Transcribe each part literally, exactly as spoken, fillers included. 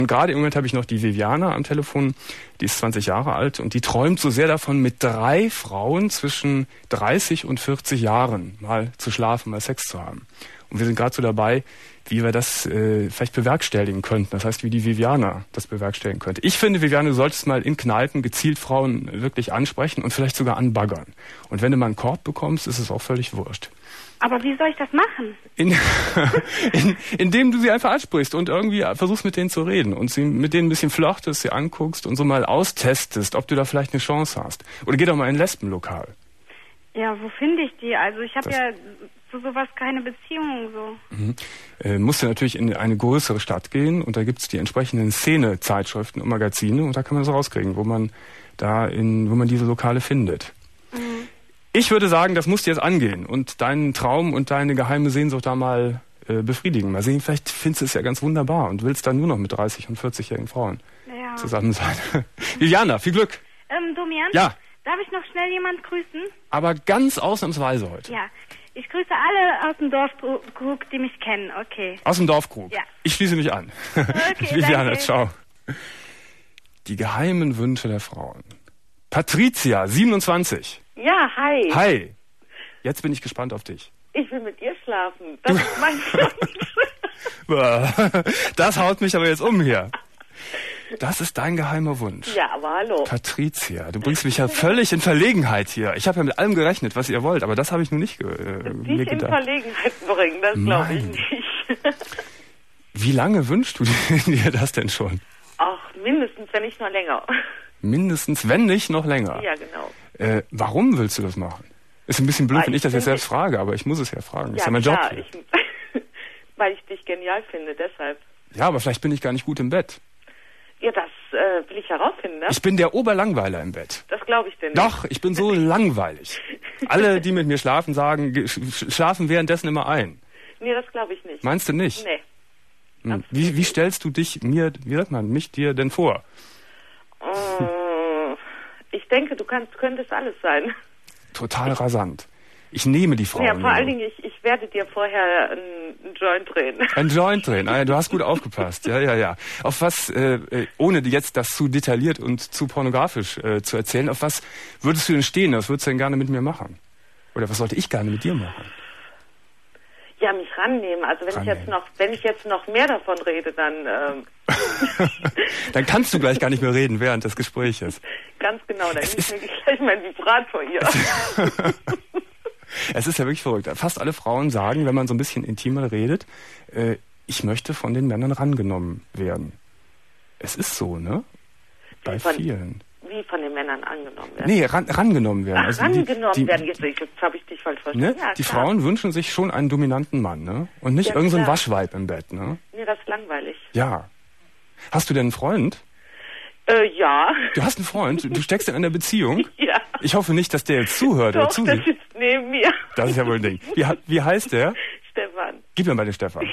Und gerade im Moment habe ich noch die Viviana am Telefon, die ist zwanzig Jahre alt und die träumt so sehr davon, mit drei Frauen zwischen dreißig und vierzig Jahren mal zu schlafen, mal Sex zu haben. Und wir sind gerade so dabei, wie wir das äh, vielleicht bewerkstelligen könnten. Das heißt, wie die Viviana das bewerkstelligen könnte. Ich finde, Viviana, du solltest mal in Kneipen gezielt Frauen wirklich ansprechen und vielleicht sogar anbaggern. Und wenn du mal einen Korb bekommst, ist es auch völlig wurscht. Aber wie soll ich das machen? In, in, indem du sie einfach ansprichst und irgendwie versuchst mit denen zu reden und sie mit denen ein bisschen flirtest, sie anguckst und so mal austestest, ob du da vielleicht eine Chance hast. Oder geh doch mal in ein Lesbenlokal. Ja, wo finde ich die? Also ich habe ja zu sowas keine Beziehung so. Mhm. Äh, musst du natürlich in eine größere Stadt gehen und da gibt's die entsprechenden Szene-Zeitschriften und Magazine und da kann man das rauskriegen, wo man da in, wo man diese Lokale findet. Mhm. Ich würde sagen, das musst du jetzt angehen und deinen Traum und deine geheime Sehnsucht da mal äh, befriedigen. Mal sehen, vielleicht findest du es ja ganz wunderbar und willst dann nur noch mit dreißig- und vierzigjährigen Frauen ja. zusammen sein. Viviana, viel Glück. Ähm, Domian? Ja. Darf ich noch schnell jemand grüßen? Aber ganz ausnahmsweise heute. Ja. Ich grüße alle aus dem Dorfkrug, die mich kennen. Okay. Aus dem Dorfkrug? Ja. Ich schließe mich an. Okay, Viviana, danke. ciao. Die geheimen Wünsche der Frauen. Patricia, siebenundzwanzig. Ja, hi. Hi. Jetzt bin ich gespannt auf dich. Ich will mit dir schlafen. Das ist mein Wunsch. Das haut mich aber jetzt um hier. Das ist dein geheimer Wunsch. Ja, aber hallo. Patricia, du bringst mich ja völlig in Verlegenheit hier. Ich habe ja mit allem gerechnet, was ihr wollt, aber das habe ich nur nicht ge äh, Dich mir in gedacht. Verlegenheit bringen, das glaube ich nicht. Wie lange wünschst du dir das denn schon? Ach, mindestens, wenn nicht noch länger. Mindestens, wenn nicht noch länger? Ja, genau. Äh, warum willst du das machen? Ist ein bisschen blöd, Weil wenn ich ich das jetzt finde- selbst frage, aber ich muss es ja fragen. Das Ja, ist ja mein klar, Job hier. ich, weil ich dich genial finde, deshalb. Ja, aber vielleicht bin ich gar nicht gut im Bett. Ja, das äh, will ich herausfinden, ne? Ich bin der Oberlangweiler im Bett. Das glaube ich denn nicht. Doch, ich bin so langweilig. Alle, die mit mir schlafen, sagen, ge- sch- schlafen währenddessen immer ein. Nee, das glaube ich nicht. Meinst du nicht? Nee. Hm. Wie, wie stellst du dich mir, wie sagt man, mich dir denn vor? Äh, ich denke, du kannst, könntest alles sein. Total rasant. Ich nehme die Frauen. Ja, vor nur. allen Dingen, ich, ich werde dir vorher einen, einen Joint drehen. Ein Joint drehen. Ah, ja, du hast gut aufgepasst. Ja, ja, ja. Auf was, äh, äh, ohne jetzt das zu detailliert und zu pornografisch äh, zu erzählen, auf was würdest du denn stehen? Was würdest du denn gerne mit mir machen? Oder was sollte ich gerne mit dir machen? Ja, mich rannehmen. Also wenn Rannehmen. ich jetzt noch, wenn ich jetzt noch mehr davon rede, dann ähm, Dann kannst du gleich gar nicht mehr reden während des Gespräches. ganz genau, dann nehme ich mir gleich mein Vibrator hier. Es ist ja wirklich verrückt. Fast alle Frauen sagen, wenn man so ein bisschen intimer redet, äh, ich möchte von den Männern rangenommen werden. Es ist so, ne? Bei Von- vielen. Wie von den Männern angenommen werden. Nee, ran, rangenommen werden. Ach, Also die- rangenommen die, werden. Jetzt, jetzt habe ich dich falsch verstanden. Ne? Ja, Die klar. Frauen wünschen sich schon einen dominanten Mann, ne? Und nicht Ja, irgendein so ein klar. Waschweib im Bett, ne? Nee, das ist langweilig. Ja. Hast du denn einen Freund? Äh, ja. Du hast einen Freund? Du steckst in einer Beziehung? Ja. Ich hoffe nicht, dass der jetzt zuhört oder Doch, der zusieht. sitzt neben mir. Das ist ja wohl ein Ding. Wie, ha- wie heißt der? Stefan. Gib mir mal den Stefan.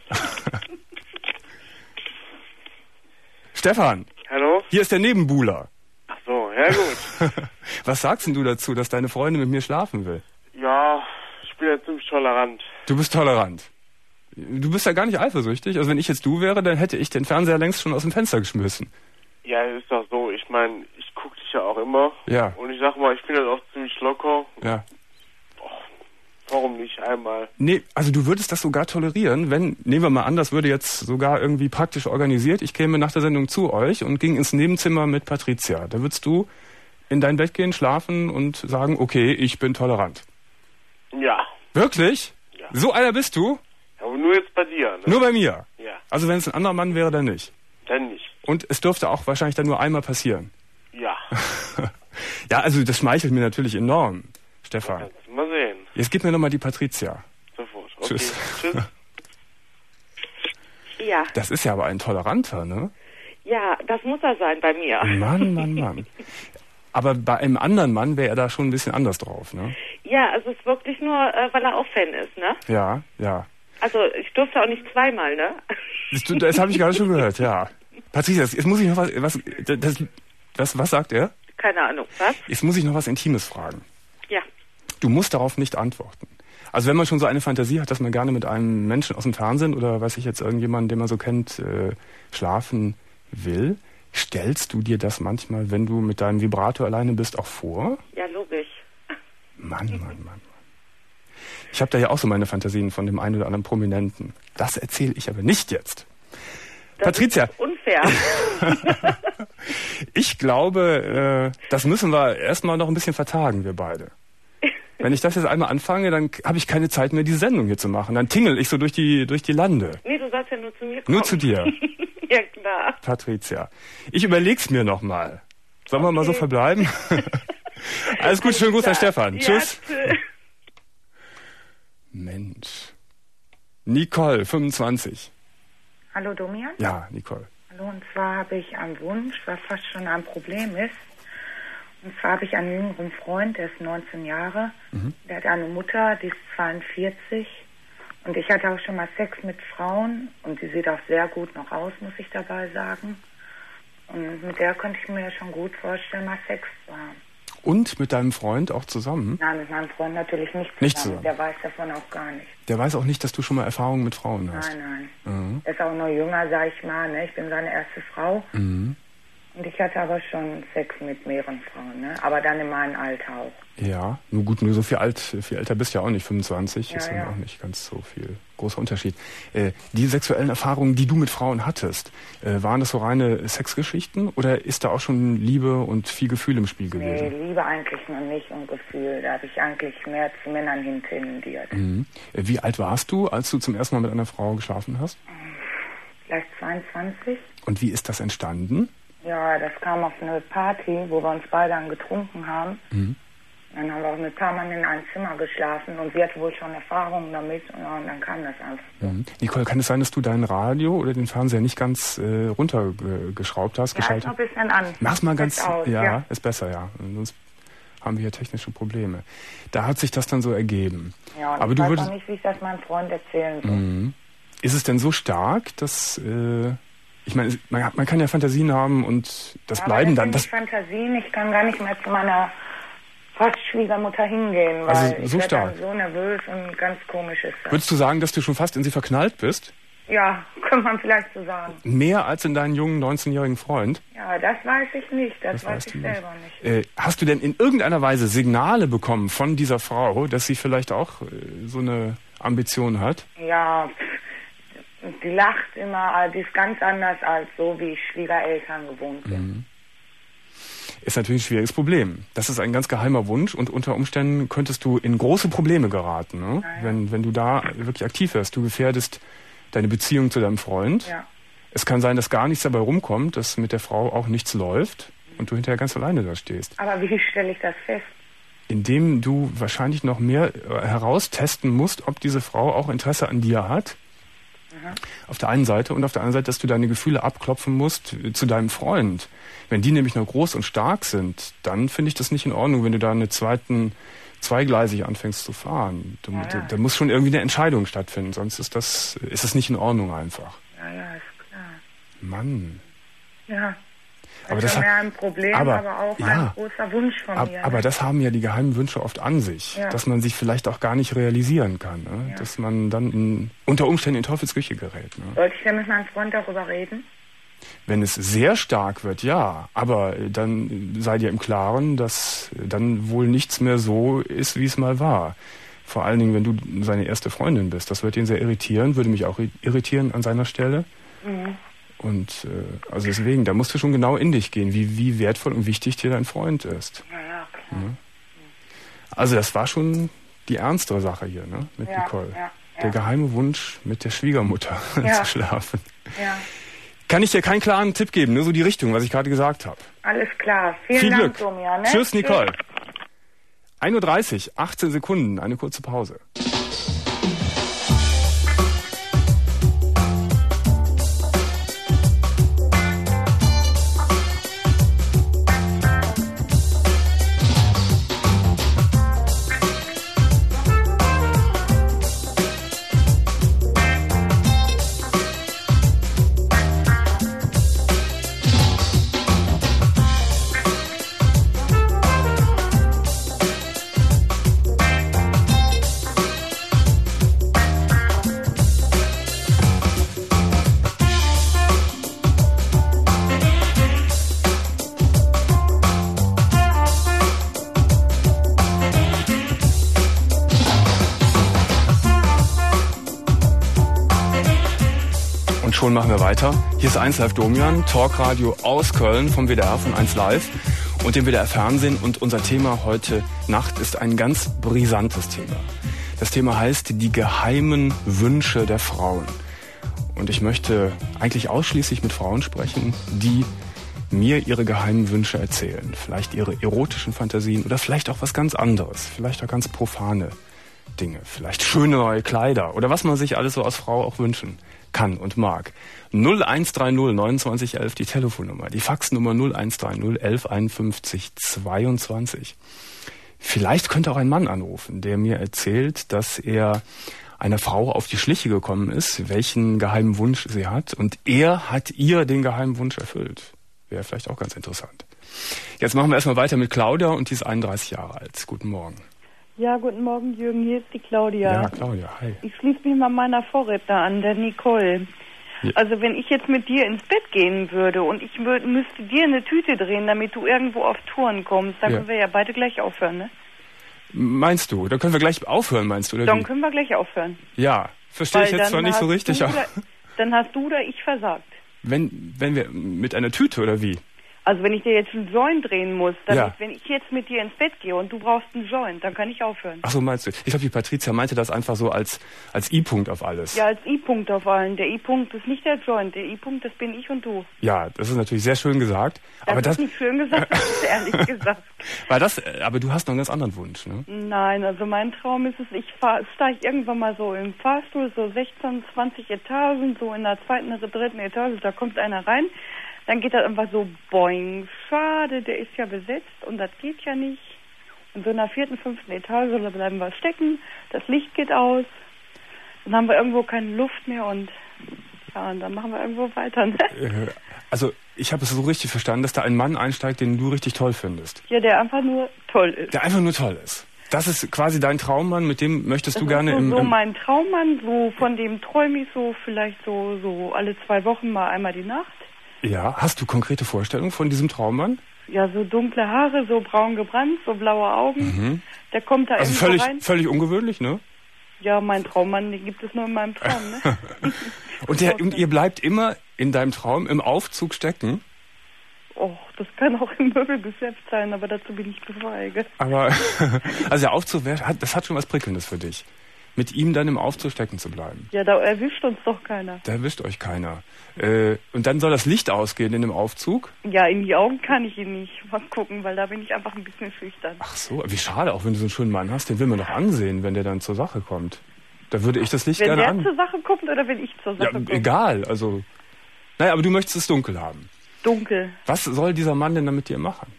Stefan, Hallo? hier ist der Nebenbuhler. Ach so, ja gut. Was sagst denn du dazu, dass deine Freundin mit mir schlafen will? Ja, ich bin ja ziemlich tolerant. Du bist tolerant. Du bist ja gar nicht eifersüchtig. Also wenn ich jetzt du wäre, dann hätte ich den Fernseher längst schon aus dem Fenster geschmissen. Ja, ist doch so. Ich meine, ich gucke dich ja auch immer. Ja. Und ich sag mal, ich bin halt auch ziemlich locker. Ja. Warum nicht einmal? Nee, also du würdest das sogar tolerieren, wenn, nehmen wir mal an, das würde jetzt sogar irgendwie praktisch organisiert, ich käme nach der Sendung zu euch und ging ins Nebenzimmer mit Patricia. Da würdest du in dein Bett gehen, schlafen und sagen, okay, ich bin tolerant. Ja. Wirklich? Ja. So einer bist du? Aber nur jetzt bei dir, ne? Nur bei mir? Ja. Also wenn es ein anderer Mann wäre, dann nicht? Dann nicht. Und es dürfte auch wahrscheinlich dann nur einmal passieren? Ja. Ja, also das schmeichelt mir natürlich enorm, Stefan. Kannst du mal sehen. Jetzt gib mir nochmal die Patricia. Sofort. Okay. Tschüss. Tschüss. Ja. Das ist ja aber ein Toleranter, ne? Ja, das muss er sein bei mir. Mann, Mann, Mann. Aber bei einem anderen Mann wäre er da schon ein bisschen anders drauf, ne? Ja, also es ist wirklich nur, äh, weil er auch Fan ist, ne? Ja, ja. Also ich durfte auch nicht zweimal, ne? Das, das habe ich gerade schon gehört, ja. Patricia, jetzt muss ich noch was, was, das, das, was sagt er? Keine Ahnung, was? Jetzt muss ich noch was Intimes fragen. Ja. Du musst darauf nicht antworten. Also wenn man schon so eine Fantasie hat, dass man gerne mit einem Menschen aus dem Fernsehen oder weiß ich jetzt irgendjemanden, den man so kennt, äh, schlafen will, stellst du dir das manchmal, wenn du mit deinem Vibrator alleine bist, auch vor? Ja, logisch. Mann, Mann, Mann, Mann. Ich habe da ja auch so meine Fantasien von dem einen oder anderen Prominenten. Das erzähle ich aber nicht jetzt. Das Patricia. Ist unfair. Ich glaube, äh, das müssen wir erstmal noch ein bisschen vertagen, wir beide. Wenn ich das jetzt einmal anfange, dann habe ich keine Zeit mehr, die Sendung hier zu machen. Dann tingel ich so durch die, durch die Lande. Nee, du sollst ja nur zu mir kommen. Nur zu dir. Ja, klar. Patricia. Ich überleg's mir nochmal. Sollen wir Okay. mal so verbleiben? Alles gut, schönen Gruß an Stefan. Ja, Tschüss. tschüss. Mensch. Nicole, fünfundzwanzig. Hallo Domian. Ja, Nicole. Hallo, und zwar habe ich einen Wunsch, was fast schon ein Problem ist. Und zwar habe ich einen jüngeren Freund, der ist neunzehn Jahre. Mhm. Der hat eine Mutter, die ist zweiundvierzig. Und ich hatte auch schon mal Sex mit Frauen. Und die sieht auch sehr gut noch aus, muss ich dabei sagen. Und mit der könnte ich mir schon gut vorstellen, mal Sex zu haben. Und mit deinem Freund auch zusammen? Nein, mit meinem Freund natürlich nicht zusammen. Nicht zusammen. Der weiß davon auch gar nicht. Der weiß auch nicht, dass du schon mal Erfahrungen mit Frauen hast. Nein, nein. Mhm. Er ist auch noch jünger, sag ich mal. Ne? Ich bin seine erste Frau. Mhm. Und ich hatte aber schon Sex mit mehreren Frauen, ne? Aber dann in meinem Alter auch. Ja, nur gut, nur so viel alt, viel älter bist du ja auch nicht, fünfundzwanzig, Ja, ist dann ja. auch nicht ganz so viel großer Unterschied. Äh, die sexuellen Erfahrungen, die du mit Frauen hattest, äh, waren das so reine Sexgeschichten oder ist da auch schon Liebe und viel Gefühl im Spiel Nee, gewesen? Liebe eigentlich noch nicht und Gefühl. Da habe ich eigentlich mehr zu Männern hin tendiert. Mhm. Äh, Wie alt warst du, als du zum ersten Mal mit einer Frau geschlafen hast? Vielleicht zweiundzwanzig. Und wie ist das entstanden? Ja, das kam auf eine Party, wo wir uns beide dann getrunken haben. Mhm. Dann haben wir auch mit ein paar Mann in einem Zimmer geschlafen und sie hatte wohl schon Erfahrungen damit und, ja, und dann kam das einfach so. Mhm. Nicole, kann es sein, dass du dein Radio oder den Fernseher nicht ganz äh, runtergeschraubt hast, Ja, ist geschaltet? noch ein bisschen an. Mach's mal ganz, Aus, ja, ja. ist besser, ja. Sonst haben wir hier technische Probleme. Da hat sich das dann so ergeben. Ja, und Aber ich du weiß würdest, auch nicht, wie ich das meinem Freund erzählen soll. Mhm. Ist es denn so stark, dass, äh, ich meine, es- man, man kann ja Fantasien haben und das Ja, bleiben aber dann. das Das, sind nicht Fantasien. Ich kann gar nicht mehr zu meiner fast Schwiegermutter hingehen, weil Also ich so werde stark. dann so nervös und ganz komisch ist das. würdest du sagen, dass du schon fast in sie verknallt bist? Ja, kann man vielleicht so sagen. Mehr als in deinen jungen neunzehnjährigen Freund? Ja, das weiß ich nicht. Das, Das weiß weißt ich du nicht. selber nicht. Äh, hast du denn in irgendeiner Weise Signale bekommen von dieser Frau, dass sie vielleicht auch äh, so eine Ambition hat? Ja, pff, die lacht immer, aber die ist ganz anders als so, wie ich Schwiegereltern gewohnt bin. Mhm. Ist natürlich ein schwieriges Problem. Das ist ein ganz geheimer Wunsch und unter Umständen könntest du in große Probleme geraten, ne? Ja, ja. Wenn, wenn du da wirklich aktiv wirst. Du gefährdest deine Beziehung zu deinem Freund. Ja. Es kann sein, dass gar nichts dabei rumkommt, dass mit der Frau auch nichts läuft und du hinterher ganz alleine da stehst. Aber wie stelle ich das fest? Indem du wahrscheinlich noch mehr äh, heraustesten musst, ob diese Frau auch Interesse an dir hat. Auf der einen Seite und auf der anderen Seite, dass du deine Gefühle abklopfen musst äh, zu deinem Freund. Wenn die nämlich noch groß und stark sind, dann finde ich das nicht in Ordnung, wenn du da eine zweiten zweigleisig anfängst zu fahren. Du, Ja, ja. Da, da muss schon irgendwie eine Entscheidung stattfinden, sonst ist das ist es nicht in Ordnung einfach. Ja, ja, ist klar. Mann. Ja. Das Aber ist das ja hat- mehr ein Problem, aber- aber, auch ja. ein großer Wunsch von Ab, mir. aber ne? das haben ja die geheimen Wünsche oft an sich, Ja. dass man sich vielleicht auch gar nicht realisieren kann, ne? Ja. Dass man dann in, unter Umständen in Teufelsküche gerät. Ne? Sollte ich denn mit meinem Freund darüber reden? Wenn es sehr stark wird, ja, aber äh, dann äh, sei dir im Klaren, dass äh, dann wohl nichts mehr so ist, wie es mal war. Vor allen Dingen, wenn du seine erste Freundin bist. Das wird ihn sehr irritieren, würde mich auch irritieren an seiner Stelle. Mhm. Und äh, also deswegen, da musst du schon genau in dich gehen, wie, wie wertvoll und wichtig dir dein Freund ist. Ja, ja, klar. Also das war schon die ernstere Sache hier, ne, mit Ja, Nicole. ja, Der ja. geheime Wunsch, mit der Schwiegermutter Ja. zu schlafen. Ja, Kann ich dir keinen klaren Tipp geben, nur so die Richtung, was ich gerade gesagt habe. alles klar. Vielen Viel Dank, Glück. Domian. Ne? Tschüss, Nicole. ein Uhr dreißig, achtzehn Sekunden, eine kurze Pause. schon machen wir weiter. Hier ist eins Live Domian, Talkradio aus Köln vom W D R von eins Live und dem W D R Fernsehen. Und unser Thema heute Nacht ist ein ganz brisantes Thema. Das Thema heißt die geheimen Wünsche der Frauen. Und ich möchte eigentlich ausschließlich mit Frauen sprechen, die mir ihre geheimen Wünsche erzählen. Vielleicht ihre erotischen Fantasien oder vielleicht auch was ganz anderes. Vielleicht auch ganz profane Dinge. Vielleicht schöne neue Kleider oder was man sich alles so als Frau auch wünschen kann und mag. null eins drei null neunundzwanzig elf die Telefonnummer. Die Faxnummer null eins drei null elf einundfünfzig zweiundzwanzig. Vielleicht könnte auch ein Mann anrufen, der mir erzählt, dass er einer Frau auf die Schliche gekommen ist, welchen geheimen Wunsch sie hat. Und er hat ihr den geheimen Wunsch erfüllt. Wäre vielleicht auch ganz interessant. Jetzt machen wir erstmal weiter mit Claudia und die ist einunddreißig Jahre alt. Guten Morgen. Ja, guten Morgen, Jürgen. Hier ist die Claudia. Ja, Claudia, hi. Ich schließe mich mal meiner Vorredner an, der Nicole. Ja. Also wenn ich jetzt mit dir ins Bett gehen würde und ich mü- müsste dir eine Tüte drehen, damit du irgendwo auf Touren kommst, dann ja. können wir ja beide gleich aufhören, ne? Meinst du? Dann können wir gleich aufhören, meinst du? Oder dann wie? können wir gleich aufhören. Ja, verstehe ich jetzt zwar nicht so richtig. Oder, dann hast du oder ich versagt. Wenn, wenn wir mit einer Tüte oder wie? Also wenn ich dir jetzt einen Joint drehen muss, damit, ja. wenn ich jetzt mit dir ins Bett gehe und du brauchst einen Joint, dann kann ich aufhören. Ach so, meinst du? Ich glaube, die Patricia meinte das einfach so als, als I-Punkt auf alles. Ja, als I-Punkt auf allen. Der I-Punkt ist nicht der Joint. Der I-Punkt, das bin ich und du. Ja, das ist natürlich sehr schön gesagt. Das aber ist das nicht schön gesagt, das ist ehrlich gesagt. War das, aber du hast noch einen ganz anderen Wunsch, ne? Nein, also mein Traum ist es, ich steige irgendwann mal so im Fahrstuhl, so sechzehn, zwanzig Etagen, so in der zweiten oder dritten Etage, da kommt einer rein. Dann geht das einfach so, boing, schade, der ist ja besetzt und das geht ja nicht. Und so in der vierten, fünften Etage, da bleiben wir stecken, das Licht geht aus, dann haben wir irgendwo keine Luft mehr und ja, und dann machen wir irgendwo weiter. Ne? Also ich habe es so richtig verstanden, dass da ein Mann einsteigt, den du richtig toll findest. Ja, der einfach nur toll ist. Der einfach nur toll ist. Das ist quasi dein Traummann, mit dem möchtest das du gerne so, im... so im mein Traummann, so von dem träume ich so vielleicht so, so alle zwei Wochen mal einmal die Nacht. Ja, hast du konkrete Vorstellungen von diesem Traummann? Ja, so dunkle Haare, so braun gebrannt, so blaue Augen. Mhm. Der kommt da also irgendwo völlig, rein. völlig ungewöhnlich, ne? Ja, mein Traummann, den gibt es nur in meinem Traum, ne? und, der, und ihr bleibt immer in deinem Traum im Aufzug stecken? Och, das kann auch im Möbelgeschäft sein, aber dazu bin ich zu feige. Aber, also der Aufzug, das hat schon was Prickelndes für dich. Mit ihm dann im Aufzug stecken zu bleiben. Ja, da erwischt uns doch keiner. Da erwischt euch keiner. Äh, und dann soll das Licht ausgehen in dem Aufzug? Ja, in die Augen kann ich ihn nicht mal gucken, weil da bin ich einfach ein bisschen schüchtern. Ach so, wie schade, auch wenn du so einen schönen Mann hast, den will man doch ansehen, wenn der dann zur Sache kommt. Da würde ich das Licht wenn gerne an... Wenn der zur Sache kommt oder wenn ich zur Sache ja, komme? Egal, also... Naja, aber du möchtest es dunkel haben. Dunkel. Was soll dieser Mann denn dann mit dir machen?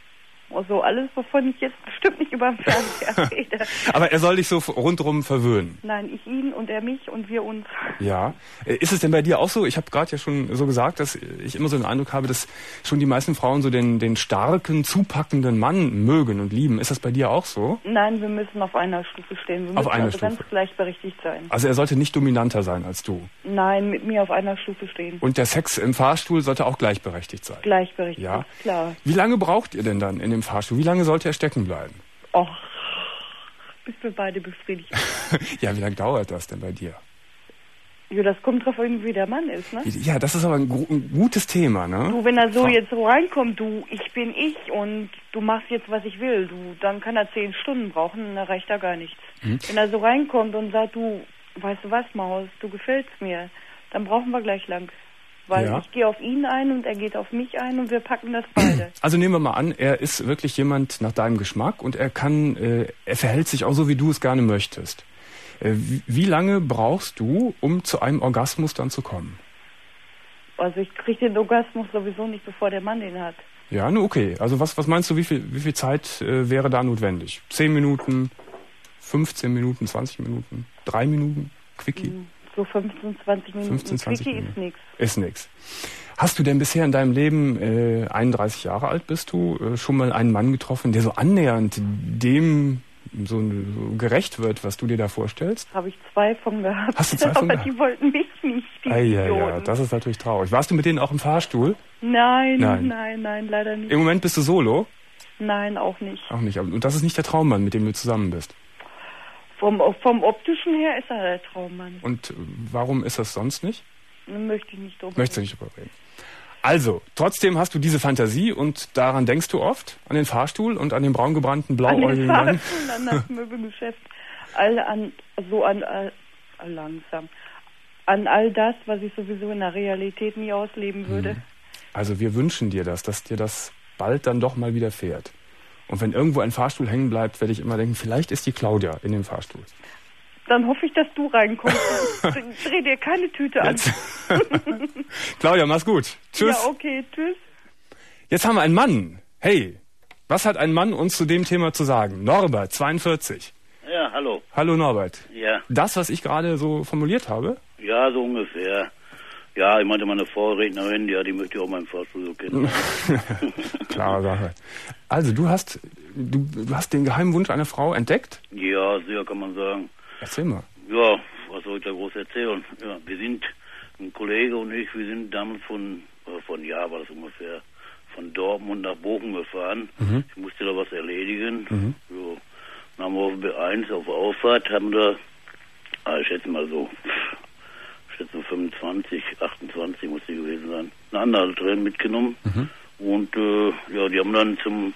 Also alles, wovon ich jetzt bestimmt nicht über den Fernseher rede. Aber er soll dich so rundherum verwöhnen? Nein, ich ihn und er mich und wir uns. Ja. Ist es denn bei dir auch so? Ich habe gerade ja schon so gesagt, dass ich immer so den Eindruck habe, dass schon die meisten Frauen so den, den starken, zupackenden Mann mögen und lieben. Ist das bei dir auch so? Nein, wir müssen auf einer Stufe stehen. Wir müssen auf einer also Stufe. ganz gleichberechtigt sein. Also er sollte nicht dominanter sein als du? Nein, mit mir auf einer Stufe stehen. Und der Sex im Fahrstuhl sollte auch gleichberechtigt sein? Gleichberechtigt, ja. Klar. Wie lange braucht ihr denn dann in dem Fahrstuhl? Wie lange sollte er stecken bleiben? Och, bis wir beide befriedigt sind. Ja, wie lange dauert das denn bei dir? Ja, das kommt drauf an, wie der Mann ist, ne? Ja, das ist aber ein, ein gutes Thema, ne? Du, wenn er so jetzt so reinkommt, du, ich bin ich und du machst jetzt, was ich will, du, dann kann er zehn Stunden brauchen, dann reicht da gar nichts. Hm. Wenn er so reinkommt und sagt, du, weißt du was, Maus, du gefällst mir, dann brauchen wir gleich lang. Weil ja. ich gehe auf ihn ein und er geht auf mich ein und wir packen das beide. Also nehmen wir mal an, er ist wirklich jemand nach deinem Geschmack und er kann, äh, er verhält sich auch so, wie du es gerne möchtest. Äh, wie, wie lange brauchst du, um zu einem Orgasmus dann zu kommen? Also ich kriege den Orgasmus sowieso nicht, bevor der Mann den hat. Ja, ne, okay. Also was, was meinst du, wie viel, wie viel Zeit äh, wäre da notwendig? Zehn Minuten, fünfzehn Minuten, zwanzig Minuten, drei Minuten? Quickie? Mhm. So fünfzehn, zwanzig Minuten. fünfzehn, zwanzig Quickie Minuten. ist nichts. Ist nichts. Hast du denn bisher in deinem Leben, äh, einunddreißig Jahre alt bist du, äh, schon mal einen Mann getroffen, der so annähernd dem so, so gerecht wird, was du dir da vorstellst? Habe ich zwei von gehabt. Hast du zwei von aber gehabt? Die wollten mich nicht, die ah, ja, Idioten. ja, das ist natürlich traurig. Warst du mit denen auch im Fahrstuhl? Nein, nein, nein, nein, leider nicht. Im Moment bist du solo? Nein, auch nicht. Auch nicht. Und das ist nicht der Traummann, mit dem du zusammen bist? Vom, vom optischen her ist er der Traummann. Und warum ist das sonst nicht? Dann möchte ich nicht drüber Möchtest du nicht drüber reden. Also, trotzdem hast du diese Fantasie und daran denkst du oft? An den Fahrstuhl und an den braungebrannten, blauäugigen Mann? An den Fahrstuhl, an das Möbelgeschäft, all an, so an, all, all langsam, an all das, was ich sowieso in der Realität nie ausleben würde. Also wir wünschen dir das, dass dir das bald dann doch mal widerfährt. Und wenn irgendwo ein Fahrstuhl hängen bleibt, werde ich immer denken, vielleicht ist die Claudia in dem Fahrstuhl. Dann hoffe ich, dass du reinkommst. Dreh dir keine Tüte an. Claudia, mach's gut. Tschüss. Ja, okay, tschüss. Jetzt haben wir einen Mann. Hey, was hat ein Mann uns zu dem Thema zu sagen? Norbert, zweiundvierzig. Ja, hallo. Hallo Norbert. Ja. Das, was ich gerade so formuliert habe? Ja, so ungefähr. Ja, ich meinte meine Vorrednerin, ja, die möchte ich auch meinen Fahrstuhl so kennen. Klare Sache. Also, du hast, du, du hast den geheimen Wunsch einer Frau entdeckt? Ja, sehr kann man sagen. Erzähl mal. Ja, was soll ich da groß erzählen? Ja, wir sind, ein Kollege und ich, wir sind damals von, äh, von ja, war das ungefähr, von Dortmund nach Bochum gefahren. Mhm. Ich musste da was erledigen. Mhm. So, dann haben wir auf B eins auf der Auffahrt, haben da, ah, ich schätze mal so, ich schätze fünfundzwanzig, achtundzwanzig muss die gewesen sein, eine Anhalterin mitgenommen. Mhm. Und äh, ja, die haben dann zum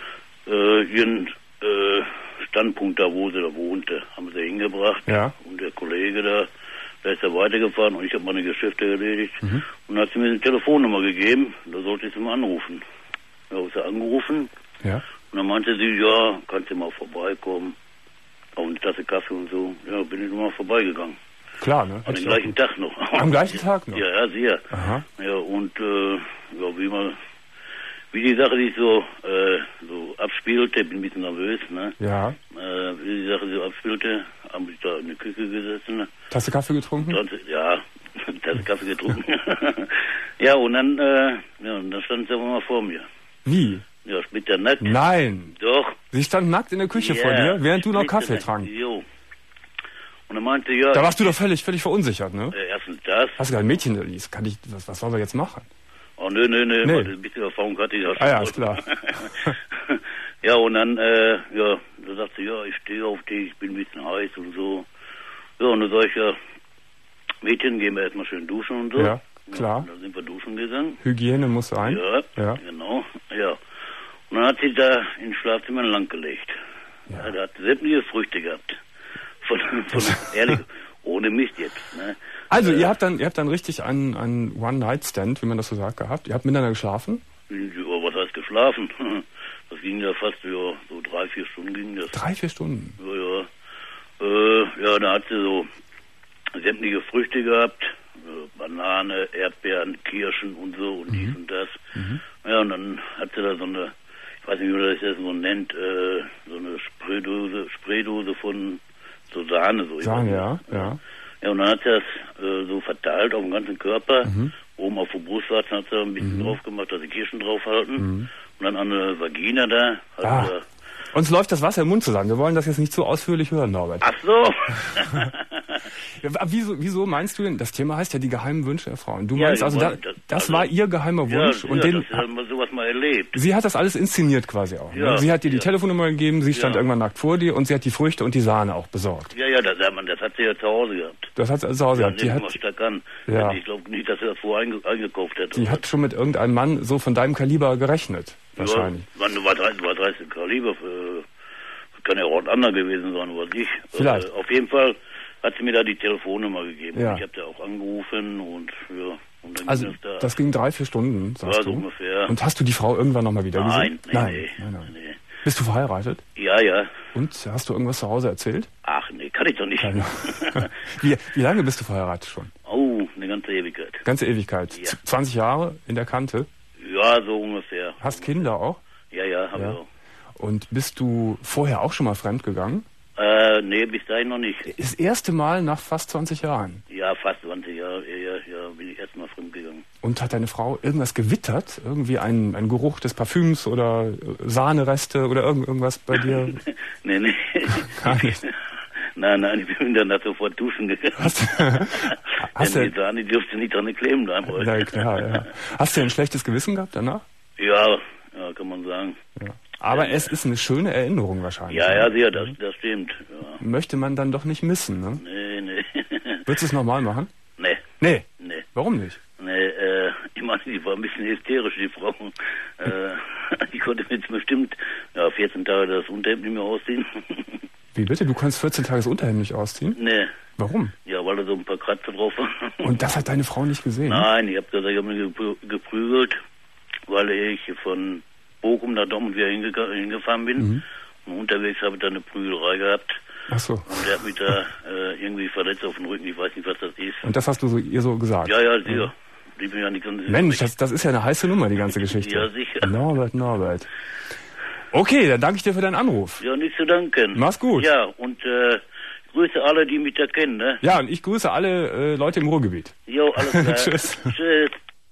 äh, ihren äh, Standpunkt da, wo sie da wohnte, haben sie hingebracht. Ja. Und der Kollege da, der ist da weitergefahren und ich habe meine Geschäfte erledigt. Mhm. Und dann hat sie mir eine Telefonnummer gegeben, da sollte ich sie mal anrufen. Da habe ich sie angerufen. Ja. Und dann meinte sie, ja, kannst du mal vorbeikommen, auf eine Tasse Kaffee und so. Ja, bin ich mal vorbeigegangen. Klar, ne? An dem gleichen Tag noch. Am gleichen Tag noch? Ja, ja, sehr. Aha. Ja, und äh, ja, wie man... Wie die Sache sich so, äh, so abspielte, bin ein bisschen nervös, ne? Ja. Äh, wie die Sache so abspielte, habe ich da in der Küche gesessen. Tasse Kaffee getrunken? Dann, ja, Tasse Kaffee getrunken. Ja, und dann, äh, ja, und dann stand sie aber mal vor mir. Wie? Ja, splitternackt. Nein. Doch. Sie stand nackt in der Küche ja, vor dir, während du noch Kaffee trank. Jo. Und dann meinte, ja... Da warst du doch völlig, völlig verunsichert, ne? Äh, erstens das. Hast du gerade ein Mädchen, kann ich, was, was sollen wir jetzt machen? Oh, nö, nö, nö, nee. ein bisschen Erfahrung hatte ich. Ah ja, ist klar. Ja, und dann, äh, ja, da sagt sie, ja, ich stehe auf dich, ich bin ein bisschen heiß und so. Ja, und dann sag ich, ja, Mädchen, gehen wir erstmal schön duschen und so. Ja, klar. Ja, da sind wir duschen gegangen. Hygiene muss sein. Ja, ja, genau, ja. Und dann hat sie da ins Schlafzimmer langgelegt. Ja. Da hat sämtliche Früchte gehabt. Von, von ehrlich, ohne Mist jetzt, ne? Also, äh, ihr habt dann, ihr habt dann richtig einen, einen One-Night-Stand, wie man das so sagt, gehabt. Ihr habt miteinander geschlafen? Ja, was heißt geschlafen? Das ging ja fast, ja, so drei, vier Stunden ging das. Drei, vier Stunden? Ja, ja. Äh, ja, da hat sie so sämtliche Früchte gehabt. Äh, Banane, Erdbeeren, Kirschen und so und mhm. dies und das. Mhm. Ja, und dann hat sie da so eine, ich weiß nicht, wie man das jetzt so nennt, äh, so eine Spraydose, Spraydose von so Sahne. So Sahne, ja, ja. Ja, und dann hat er das äh, so verteilt auf den ganzen Körper. Mhm. Oben auf der Brustwarzen hat er ein bisschen mhm. drauf gemacht, dass die Kirschen draufhalten. Mhm. Und dann an der Vagina da. Hat ah. er, Uns läuft das Wasser im Mund zusammen. Wir wollen das jetzt nicht zu ausführlich hören, Norbert. Ach so. Ja, wieso, wieso meinst du denn, das Thema heißt ja die geheimen Wünsche der Frauen. Du ja, meinst also, da, das, das also, war ihr geheimer Wunsch? Ja, und ja, den, das haben wir sowas mal erlebt. Sie hat das alles inszeniert quasi auch. Ja, ne? Sie hat dir die ja. Telefonnummer gegeben, sie stand ja. irgendwann nackt vor dir und sie hat die Früchte und die Sahne auch besorgt. Ja, ja, das, das hat sie ja zu Hause gehabt. Das hat sie zu Hause ja, gehabt. Die hat, stark an. Ja. Ich glaube nicht, dass sie das vorher einge eingekauft hätte. Die hat schon mit irgendeinem Mann so von deinem Kaliber gerechnet. Wahrscheinlich. Ja, wann war dreißig Kaliber für... Kann ja auch ein anderer gewesen sein, was ich. Vielleicht. Äh, auf jeden Fall hat sie mir da die Telefonnummer gegeben. Ja. Ich habe da auch angerufen und ja. Und dann also ging das, da. das ging drei, vier Stunden, sagst ja, so du? ungefähr. Und hast du die Frau irgendwann nochmal wieder nein, gesehen? Nee, nein, nee, nein, nein. nee. Bist du verheiratet? Ja, ja. Und hast du irgendwas zu Hause erzählt? Ach nee, kann ich doch nicht. wie, wie lange bist du verheiratet schon? Oh, eine ganze Ewigkeit. Ganze Ewigkeit? Ja. zwanzig Jahre in der Kante? Ja, so ungefähr. Hast Kinder auch? Ja, ja, habe ja. ich auch. Und bist du vorher auch schon mal fremd gegangen? Äh, nee, bis dahin noch nicht. Das erste Mal nach fast zwanzig Jahren? Ja, fast zwanzig Jahre, ja, ja, bin ich erst mal fremd gegangen. Und hat deine Frau irgendwas gewittert? Irgendwie ein, ein Geruch des Parfüms oder Sahnereste oder irgend, irgendwas bei dir? nee, nee. Gar nicht. Nein, nein, ich bin dann sofort duschen gegangen. Hast, hast Denn die Sahne dürfte nicht dran kleben. Da ja, klar, ja. Hast du ein schlechtes Gewissen gehabt danach? Ja, ja, kann man sagen. Ja. Aber ja, es ist eine schöne Erinnerung wahrscheinlich. Ja, ja, sehr, das, das stimmt. Ja. Möchte man dann doch nicht missen, ne? Nee, nee. Würdest du es nochmal machen? Nee. Nee? Nee. Warum nicht? Nee, äh, ich meine, die war ein bisschen hysterisch, die Frau. äh, ich konnte jetzt bestimmt ja, vierzehn Tage das Unterhemd nicht mehr ausziehen. Wie bitte? Du kannst vierzehn Tage das Unterhemd nicht ausziehen? Nee. Warum? Ja, weil da so ein paar Kratzer drauf waren. Und das hat deine Frau nicht gesehen? Nein, ich habe gesagt, ich habe mich geprügelt, weil ich von Bochum nach Dortmund wieder hinge- hingefahren bin. Mhm. Und unterwegs habe ich da eine Prügelei gehabt. Ach so. Und der hat mich da äh, irgendwie verletzt auf den Rücken, ich weiß nicht, was das ist. Und das hast du so, ihr so gesagt? Ja, ja, sicher. Mhm. Die bin ja nicht ganz Mensch, das, das ist ja eine heiße Nummer, die ganze Geschichte. Ja, sicher. Norbert, Norbert. Okay, dann danke ich dir für deinen Anruf. Ja, nicht zu danken. Mach's gut. Ja, und äh, grüße alle, die mich da kennen, ne? Ja, und ich grüße alle äh, Leute im Ruhrgebiet. Jo, alles klar. Tschüss. Tschüss.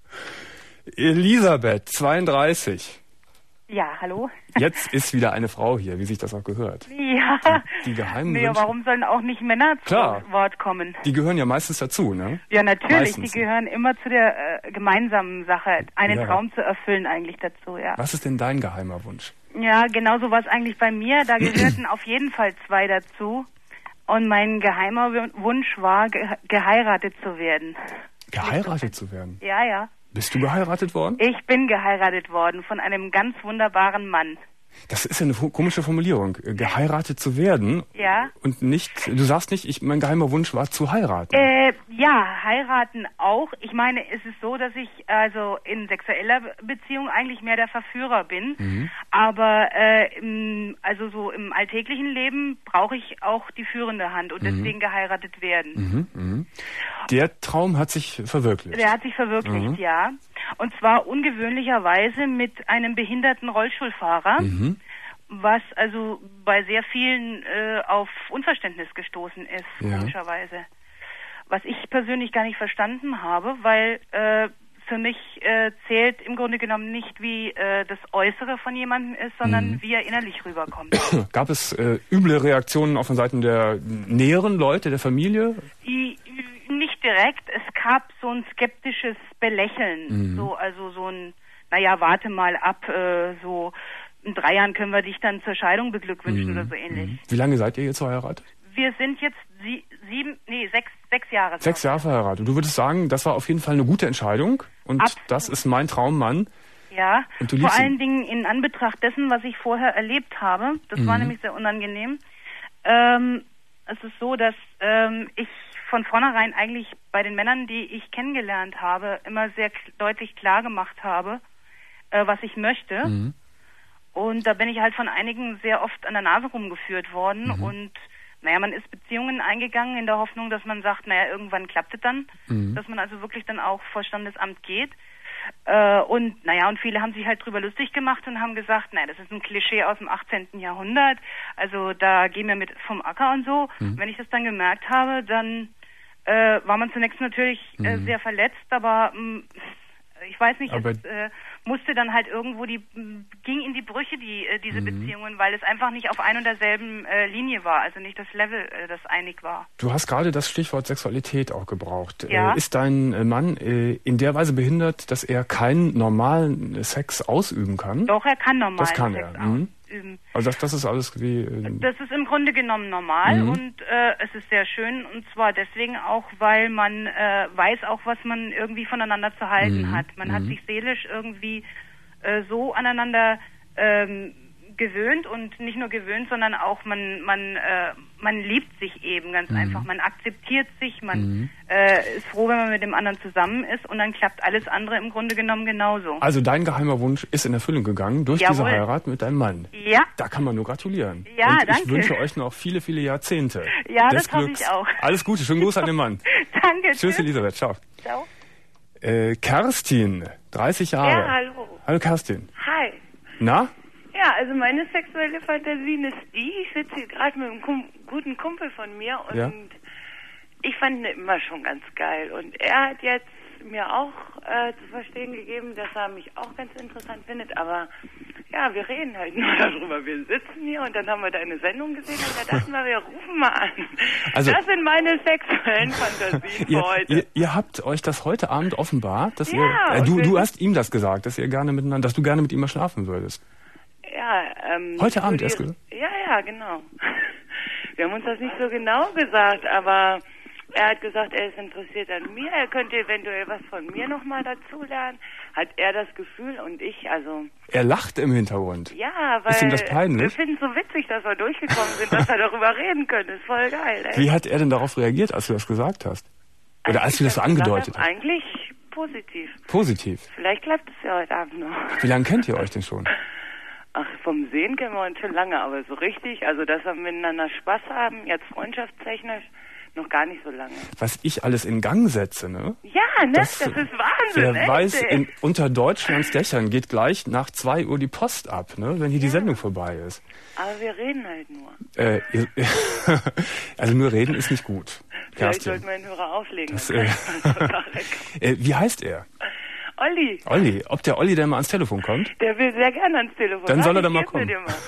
Elisabeth, zweiunddreißig. Ja, hallo. Jetzt ist wieder eine Frau hier, wie sich das auch gehört. Ja. Die, die geheimen Nee, Wünsche, warum sollen auch nicht Männer zu Klar. Wort kommen? die gehören ja meistens dazu, ne? Ja, natürlich. Meistens. Die gehören immer zu der äh, gemeinsamen Sache, einen Ja. Traum zu erfüllen eigentlich dazu, ja. Was ist denn dein geheimer Wunsch? Ja, genauso war es eigentlich bei mir. Da gehörten auf jeden Fall zwei dazu. Und mein geheimer W- Wunsch war, ge geheiratet zu werden. Geheiratet zu werden? Ja, ja. Bist du geheiratet worden? Ich bin geheiratet worden von einem ganz wunderbaren Mann. Das ist ja eine fu- komische Formulierung. äh, Geheiratet zu werden Ja. und nicht, du sagst nicht, ich, mein geheimer Wunsch war zu heiraten. Äh, ja, heiraten auch. Ich meine, es ist so, dass ich also in sexueller Beziehung eigentlich mehr der Verführer bin. Mhm. Aber äh, im, also so im alltäglichen Leben brauche ich auch die führende Hand und Mhm. deswegen geheiratet werden. Mhm, mhm. Der Traum hat sich verwirklicht. Der hat sich verwirklicht, Mhm. ja. Und zwar ungewöhnlicherweise mit einem behinderten Rollstuhlfahrer. Mhm. Was also bei sehr vielen äh, auf Unverständnis gestoßen ist, Ja. komischerweise. Was ich persönlich gar nicht verstanden habe, weil äh, für mich äh, zählt im Grunde genommen nicht, wie äh, das Äußere von jemandem ist, sondern Mhm. wie er innerlich rüberkommt. Gab es äh, üble Reaktionen auch von Seiten der näheren Leute, der Familie? I, nicht direkt, es gab so ein skeptisches Belächeln, Mhm. so also so ein, naja, warte mal ab, äh, so in drei Jahren können wir dich dann zur Scheidung beglückwünschen Mhm. oder so ähnlich. Wie lange seid ihr jetzt verheiratet? Wir sind jetzt sie, sieben, nee, sechs, sechs Jahre. Sechs Jahre verheiratet. Du würdest sagen, das war auf jeden Fall eine gute Entscheidung und Absolut. das ist mein Traummann. Ja, Und du vor liebst ihn? allen Dingen in Anbetracht dessen, was ich vorher erlebt habe. Das war Mhm. nämlich sehr unangenehm. Ähm, es ist so, dass ähm, ich von vornherein eigentlich bei den Männern, die ich kennengelernt habe, immer sehr k- deutlich klar gemacht habe, äh, was ich möchte. Mhm. Und da bin ich halt von einigen sehr oft an der Nase rumgeführt worden. Mhm. Und naja, man ist Beziehungen eingegangen in der Hoffnung, dass man sagt, naja, irgendwann klappt es dann. Mhm. Dass man also wirklich dann auch vor Standesamt geht. Äh, und naja, und viele haben sich halt drüber lustig gemacht und haben gesagt, naja, das ist ein Klischee aus dem achtzehnten Jahrhundert. Also da gehen wir mit vom Acker und so. Mhm. Wenn ich das dann gemerkt habe, dann äh, war man zunächst natürlich äh, Mhm. sehr verletzt, aber mh, ich weiß nicht, Aber- es äh, musste dann halt irgendwo die, m, ging in die Brüche, die äh, diese Mhm. Beziehungen, weil es einfach nicht auf ein und derselben äh, Linie war, also nicht das Level, äh, das einig war. Du hast gerade das Stichwort Sexualität auch gebraucht. Ja. Äh, ist dein äh, Mann äh, in der Weise behindert, dass er keinen normalen äh, Sex ausüben kann? Doch, er kann normal Das kann Sex er. Mhm. ausüben. Also das, das ist alles wie... Äh, Das ist im Grunde genommen normal Mhm. und äh, es ist sehr schön und zwar deswegen auch, weil man äh, weiß auch, was man irgendwie voneinander zu halten Mhm. hat. Man hat Mhm. sich seelisch irgendwie äh, so aneinander ähm, gewöhnt und nicht nur gewöhnt, sondern auch man man äh, man liebt sich eben ganz Mhm. einfach. Man akzeptiert sich, man Mhm. äh, ist froh, wenn man mit dem anderen zusammen ist und dann klappt alles andere im Grunde genommen genauso. also dein geheimer Wunsch ist in Erfüllung gegangen durch diese Jawohl. Heirat mit deinem Mann. Ja. Da kann man nur gratulieren. Ja, Und ich danke. wünsche euch noch viele, viele Jahrzehnte Ja, des das hoffe Glücks. ich auch. Alles Gute, schönen Gruß an den Mann. Danke. Tschüss, Elisabeth, ciao. Ciao. Äh, Kerstin, dreißig Jahre. Ja, hallo. Hallo Kerstin. Hi. Na? Ja, also meine sexuelle Fantasie ist die, ich sitze hier gerade mit einem Kum guten Kumpel von mir und Ja. ich fand ihn immer schon ganz geil. Und er hat jetzt mir auch äh, zu verstehen gegeben, dass er mich auch ganz interessant findet, aber ja, wir reden halt nur darüber. Wir sitzen hier und dann haben wir deine Sendung gesehen und da dachten wir, wir rufen mal an. Also- das sind meine sexuellen Fantasien Ihr, für heute. ihr, ihr habt euch das heute Abend offenbart, dass Ja, ihr, äh, und du, wir du sind- hast ihm das gesagt, dass ihr gerne miteinander, dass du gerne mit ihm mal schlafen würdest. Ja, ähm, Heute Abend so erst gesagt? Ja, ja, genau. Wir haben uns das nicht so genau gesagt, aber er hat gesagt, er ist interessiert an mir, er könnte eventuell was von mir nochmal dazulernen. Hat er das Gefühl und ich, also... Er lacht im Hintergrund. Ja, weil ist ihm das peinlich? wir finden es so witzig, dass wir durchgekommen sind, dass wir darüber reden können. Ist voll geil, ey. Wie hat er denn darauf reagiert, als du das gesagt hast? Oder als, als du das so angedeutet hast? Eigentlich positiv. Positiv? Vielleicht klappt es ja heute Abend noch. Wie lange kennt ihr euch denn schon? Ach, vom Sehen kennen wir uns schon lange, aber so richtig, also dass wir miteinander Spaß haben, jetzt freundschaftstechnisch, noch gar nicht so lange. Was ich alles in Gang setze, ne? Ja, ne? Das, das das ist Wahnsinn, Wer echt, weiß, ey. in, unter Deutschlands Dächern geht gleich nach zwei Uhr die Post ab, ne? Wenn hier ja. die Sendung vorbei ist. Aber wir reden halt nur. Äh, also nur reden ist nicht gut. Vielleicht sollten wir den Hörer auflegen. Das, äh, äh, wie heißt er? Olli. Olli. Ob der Olli denn mal ans Telefon kommt? Der will sehr gerne ans Telefon. Dann Ach, soll er dann mal kommen.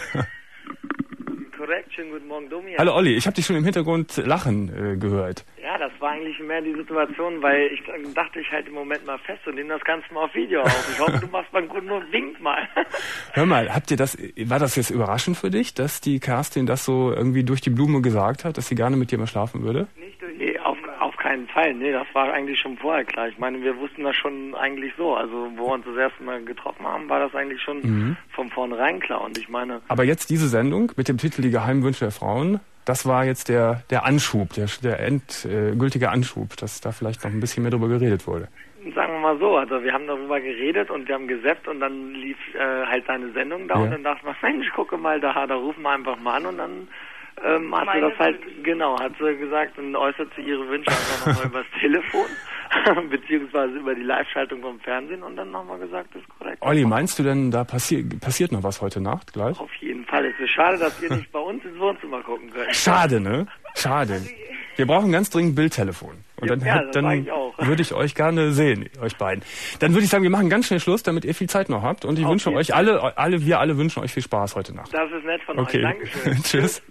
Korrekt, schönen guten Morgen, Domi. Hallo Olli, ich habe dich schon im Hintergrund lachen äh, gehört. Ja, das war eigentlich mehr die Situation, weil ich dann dachte, ich halte im Moment mal fest und nehme das Ganze mal auf Video auf. Ich hoffe, du machst mal gut und wink mal. Hör mal, habt ihr das, war das jetzt überraschend für dich, dass die Kerstin das so irgendwie durch die Blume gesagt hat, dass sie gerne mit dir mal schlafen würde? Nicht durch nee, auf, auf keinen Fall. Nee, das war eigentlich schon vorher klar. Ich meine, wir wussten das schon eigentlich so. Also, wo wir uns das erste Mal getroffen haben, war das eigentlich schon mhm. von vornherein klar. Und ich meine... Aber jetzt diese Sendung mit dem Titel Die geheimen Wünsche der Frauen, das war jetzt der, der Anschub, der, der endgültige Anschub, dass da vielleicht noch ein bisschen mehr drüber geredet wurde. Sagen wir mal so, also wir haben darüber geredet und wir haben gesäppt und dann lief äh, halt seine Sendung da ja. und dann dachte man, Mensch, gucke mal da, da rufen wir einfach mal an und dann ähm, hat sie das halt, genau, hat sie gesagt und äußert sie ihre Wünsche einfach nochmal übers Telefon, beziehungsweise über die Live-Schaltung vom Fernsehen und dann haben wir gesagt, das ist korrekt. Olli, meinst du denn, da passi passiert noch was heute Nacht gleich? Auf jeden Fall. Es ist schade, dass ihr nicht bei uns ins Wohnzimmer gucken könnt. Schade, ne? Schade. Wir brauchen ganz dringend ein Bildtelefon. Und dann, ja, dann würde ich euch gerne sehen, euch beiden. Dann würde ich sagen, wir machen ganz schnell Schluss, damit ihr viel Zeit noch habt. Und ich Auf wünsche euch alle, alle, wir alle wünschen euch viel Spaß heute Nacht. Das ist nett von okay. euch. Dankeschön. Tschüss.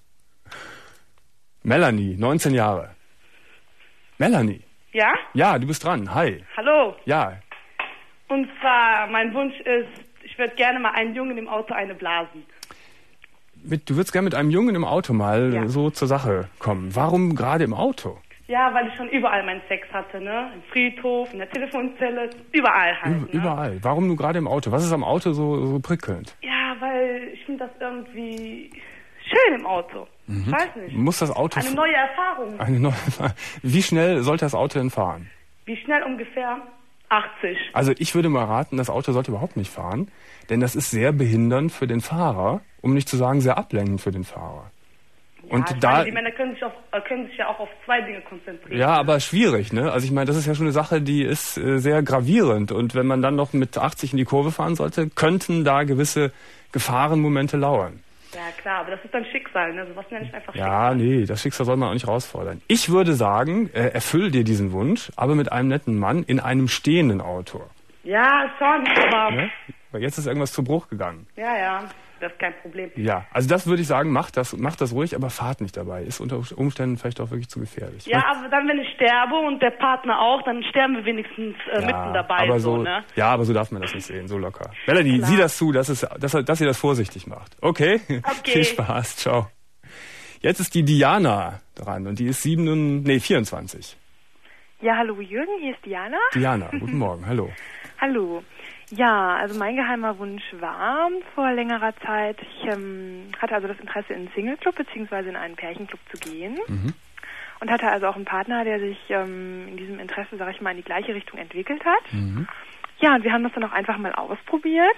Melanie, neunzehn Jahre. Melanie. Ja? Ja, du bist dran. Hi. Hallo. Ja. Und zwar, mein Wunsch ist, ich würde gerne mal einen Jungen im Auto eine blasen. Mit, du würdest gerne mit einem Jungen im Auto mal ja. so zur Sache kommen. Warum gerade im Auto? Ja, weil ich schon überall meinen Sex hatte, ne? Im Friedhof, in der Telefonzelle, überall halt. Ü- überall. Ne? Warum nur gerade im Auto? Was ist am Auto so, so prickelnd? Ja, weil ich finde das irgendwie schön im Auto. Mhm. Ich weiß nicht. Muss das Auto Eine neue Erfahrung. Eine neue Wie schnell sollte das Auto denn fahren? Wie schnell ungefähr? achtzig. Also ich würde mal raten, das Auto sollte überhaupt nicht fahren, denn das ist sehr behindernd für den Fahrer, um nicht zu sagen sehr ablenkend für den Fahrer. Ja, und ich da meine, die Männer können sich, auf, können sich ja auch auf zwei Dinge konzentrieren. Ja, aber schwierig, ne? Also ich meine, das ist ja schon eine Sache, die ist äh, sehr gravierend und wenn man dann noch mit achtzig in die Kurve fahren sollte, könnten da gewisse Gefahrenmomente lauern. Ja klar, aber das ist dann Schicksal, ne? Sowas nenne ich einfach Schicksal. Ja, nee, das Schicksal soll man auch nicht herausfordern. Ich würde sagen, äh, erfüll dir diesen Wunsch, aber mit einem netten Mann in einem stehenden Auto. Ja, schon, aber... Ne? Weil jetzt ist irgendwas zu Bruch gegangen. Ja, ja, das ist kein Problem. Ja, also das würde ich sagen, macht das, macht das ruhig, aber fahrt nicht dabei. Ist unter Umständen vielleicht auch wirklich zu gefährlich. Ja, aber dann, wenn ich sterbe und der Partner auch, dann sterben wir wenigstens äh, ja, mitten dabei. Aber so, so, ne? Ja, aber so darf man das nicht sehen, so locker. Melanie, sieh das zu, dass, es, dass, dass ihr das vorsichtig macht. Okay? Okay. Viel Spaß, ciao. Jetzt ist die Diana dran und die ist sieben, nee, vierundzwanzig. Ja, hallo Jürgen, hier ist Diana. Diana, guten Morgen, hallo. Hallo. Ja, also mein geheimer Wunsch war vor längerer Zeit, ich ähm, hatte also das Interesse in einen Singleclub beziehungsweise in einen Pärchenclub zu gehen mhm. und hatte also auch einen Partner, der sich ähm, in diesem Interesse, sag ich mal, in die gleiche Richtung entwickelt hat. Mhm. Ja, und wir haben das dann auch einfach mal ausprobiert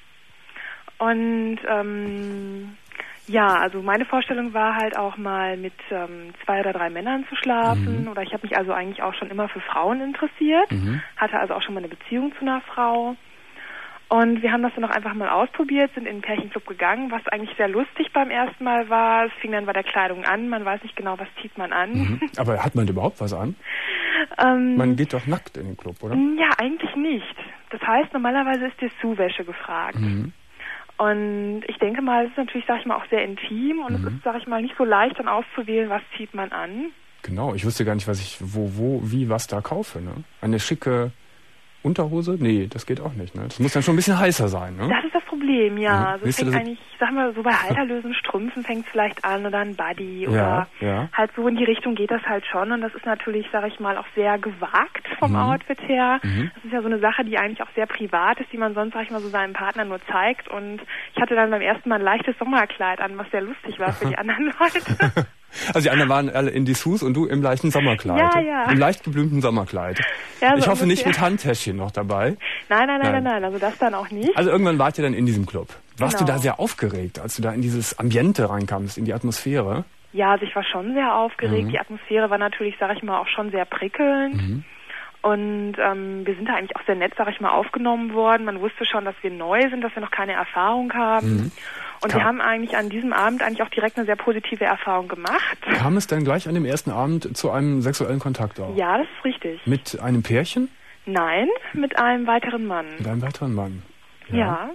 und ähm, ja, also meine Vorstellung war halt auch mal mit ähm, zwei oder drei Männern zu schlafen mhm. oder ich habe mich also eigentlich auch schon immer für Frauen interessiert, mhm. hatte also auch schon mal eine Beziehung zu einer Frau. Und wir haben das dann auch einfach mal ausprobiert, sind in den Pärchenclub gegangen, was eigentlich sehr lustig beim ersten Mal war. Es fing dann bei der Kleidung an, man weiß nicht genau, was zieht man an. Mhm. Aber hat man überhaupt was an? ähm, man geht doch nackt in den Club, oder? Ja, eigentlich nicht. Das heißt, normalerweise ist Dessous-Wäsche gefragt. Mhm. Und ich denke mal, es ist natürlich, sag ich mal, auch sehr intim und mhm. es ist, sag ich mal, nicht so leicht dann auszuwählen, was zieht man an. Genau, ich wusste gar nicht, was ich, wo, wo, wie, was da kaufe, ne? Eine schicke Unterhose? Nee, das geht auch nicht. Ne? Das muss dann schon ein bisschen heißer sein. Ne? Das ist das Problem, ja. Mhm. Also es fängt eigentlich, sag mal, so bei halterlosen Strümpfen fängt es vielleicht an oder ein Buddy oder ja, ja. halt so in die Richtung geht das halt schon. Und das ist natürlich, sag ich mal, auch sehr gewagt vom mhm. Outfit her. Mhm. Das ist ja so eine Sache, die eigentlich auch sehr privat ist, die man sonst, sag ich mal, so seinem Partner nur zeigt. Und ich hatte dann beim ersten Mal ein leichtes Sommerkleid an, was sehr lustig war für die anderen Leute. Also die anderen waren alle in Dessous und du im leichten Sommerkleid. Ja, ja. Im leicht geblümten Sommerkleid. Ja, so ich hoffe ungefähr. Nicht mit Handtäschchen noch dabei. Nein, nein, nein, Nein. nein, nein, also das dann auch nicht. Also irgendwann wart ihr dann in diesem Club. Warst Genau. du da sehr aufgeregt, als du da in dieses Ambiente reinkamst, in die Atmosphäre? Ja, also ich war schon sehr aufgeregt. Mhm. Die Atmosphäre war natürlich, sag ich mal, auch schon sehr prickelnd. Mhm. Und ähm, wir sind da eigentlich auch sehr nett, sag ich mal, aufgenommen worden. Man wusste schon, dass wir neu sind, dass wir noch keine Erfahrung haben. Mhm. Und Kam- wir haben eigentlich an diesem Abend eigentlich auch direkt eine sehr positive Erfahrung gemacht. Kam es dann gleich an dem ersten Abend zu einem sexuellen Kontakt auch? Ja, das ist richtig. Mit einem Pärchen? Nein, mit einem weiteren Mann. Mit einem weiteren Mann? Ja.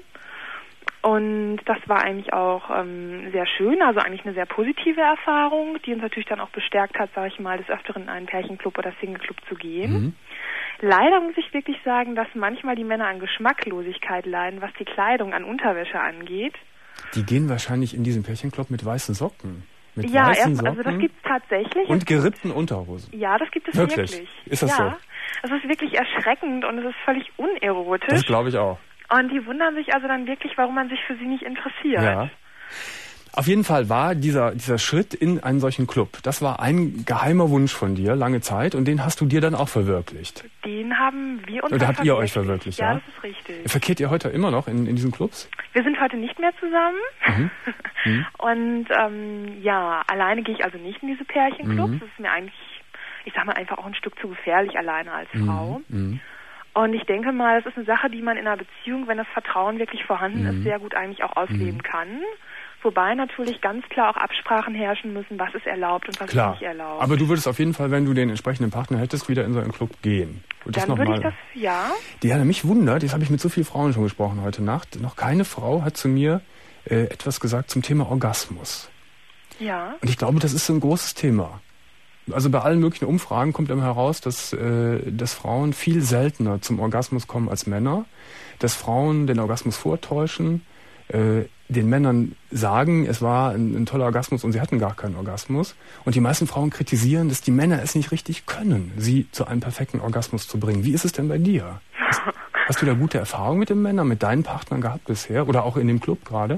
Und das war eigentlich auch ähm, sehr schön, also eigentlich eine sehr positive Erfahrung, die uns natürlich dann auch bestärkt hat, sage ich mal, des Öfteren in einen Pärchenclub oder Singleclub zu gehen. Mhm. Leider muss ich wirklich sagen, dass manchmal die Männer an Geschmacklosigkeit leiden, was die Kleidung an Unterwäsche angeht. Die gehen wahrscheinlich in diesen Pärchenclub mit weißen Socken. Mit Ja, weißen erst, Socken also das gibt es tatsächlich. und gerippten Unterhosen. Ja, das gibt es Wirklich? wirklich. Ist das ja, so? es ist wirklich erschreckend und es ist völlig unerotisch. Das glaube ich auch. Und die wundern sich also dann wirklich, warum man sich für sie nicht interessiert. Ja. Auf jeden Fall war dieser, dieser Schritt in einen solchen Club, das war ein geheimer Wunsch von dir, lange Zeit, und den hast du dir dann auch verwirklicht. Den haben wir uns Oder dann habt ihr euch verwirklicht, ja? Ja, das ist richtig. Verkehrt ihr heute immer noch in, in diesen Clubs? Wir sind heute nicht mehr zusammen. Mhm. Mhm. Und ähm, ja, alleine gehe ich also nicht in diese Pärchenclubs. Mhm. Das ist mir eigentlich, ich sag mal, einfach auch ein Stück zu gefährlich alleine als Mhm. Frau. Mhm. Und ich denke mal, es ist eine Sache, die man in einer Beziehung, wenn das Vertrauen wirklich vorhanden Mhm. ist, sehr gut eigentlich auch ausleben Mhm. kann. Wobei natürlich ganz klar auch Absprachen herrschen müssen, was ist erlaubt und was Klar, ist nicht erlaubt. aber du würdest auf jeden Fall, wenn du den entsprechenden Partner hättest, wieder in so einen Club gehen. Und das Dann noch würde mal, ich das, ja. Die hat mich wundert, das habe ich mit so vielen Frauen schon gesprochen heute Nacht, noch keine Frau hat zu mir äh, etwas gesagt zum Thema Orgasmus. Ja. Und ich glaube, das ist so ein großes Thema. Also bei allen möglichen Umfragen kommt immer heraus, dass, äh, dass Frauen viel seltener zum Orgasmus kommen als Männer, dass Frauen den Orgasmus vortäuschen, äh, den Männern sagen, es war ein, ein toller Orgasmus und sie hatten gar keinen Orgasmus. Und die meisten Frauen kritisieren, dass die Männer es nicht richtig können, sie zu einem perfekten Orgasmus zu bringen. Wie ist es denn bei dir? Hast, hast du da gute Erfahrungen mit den Männern, mit deinen Partnern gehabt bisher oder auch in dem Club gerade?